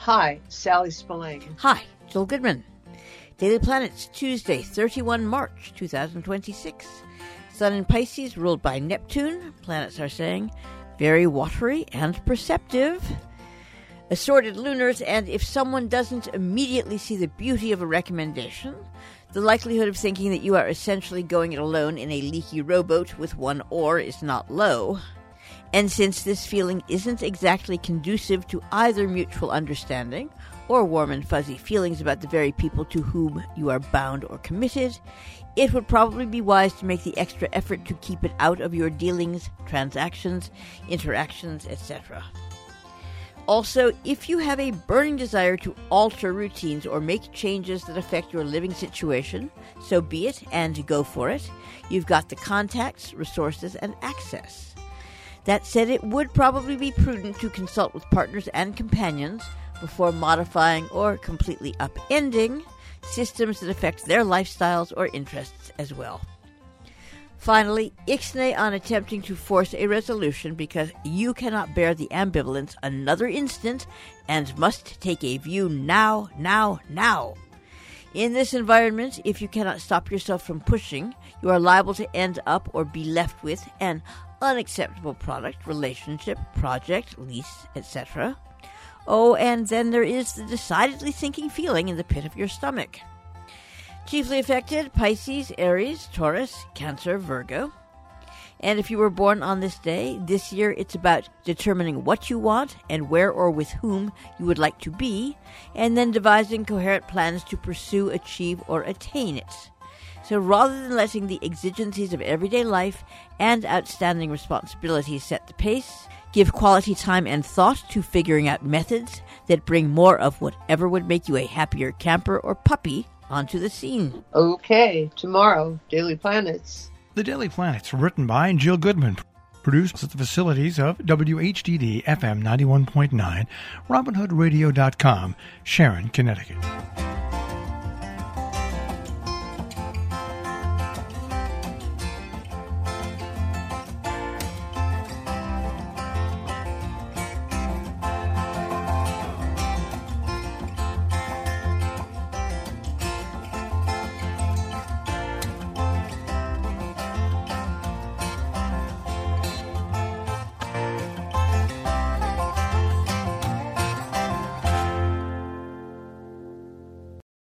Hi, Sally Spillane. Hi, Jill Goodman. Daily Planets, Tuesday, 31 March, 2026. Sun in Pisces, ruled by Neptune. Planets are saying very watery and perceptive. Assorted lunars, and if someone doesn't immediately see the beauty of a recommendation, the likelihood of thinking that you are essentially going it alone in a leaky rowboat with one oar is not low. And since this feeling isn't exactly conducive to either mutual understanding or warm and fuzzy feelings about the very people to whom you are bound or committed, it would probably be wise to make the extra effort to keep it out of your dealings, transactions, interactions, etc. Also, if you have a burning desire to alter routines or make changes that affect your living situation, so be it and go for it. You've got the contacts, resources, and access. That said, it would probably be prudent to consult with partners and companions before modifying or completely upending systems that affect their lifestyles or interests as well. Finally, ixnay on attempting to force a resolution because you cannot bear the ambivalence another instant and must take a view now. In this environment, if you cannot stop yourself from pushing, you are liable to end up or be left with an unacceptable product, relationship, project, lease, etc. Oh, and then there is the decidedly sinking feeling in the pit of your stomach. Chiefly affected, Pisces, Aries, Taurus, Cancer, Virgo. And if you were born on this day, this year it's about determining what you want and where or with whom you would like to be, and then devising coherent plans to pursue, achieve, or attain it. So rather than letting the exigencies of everyday life and outstanding responsibilities set the pace, give quality time and thought to figuring out methods that bring more of whatever would make you a happier camper or puppy onto the scene. Okay, tomorrow, Daily Planets. The Daily Planets, written by Jill Goodman, produced at the facilities of WHDD FM 91.9, RobinHoodRadio.com, Sharon, Connecticut.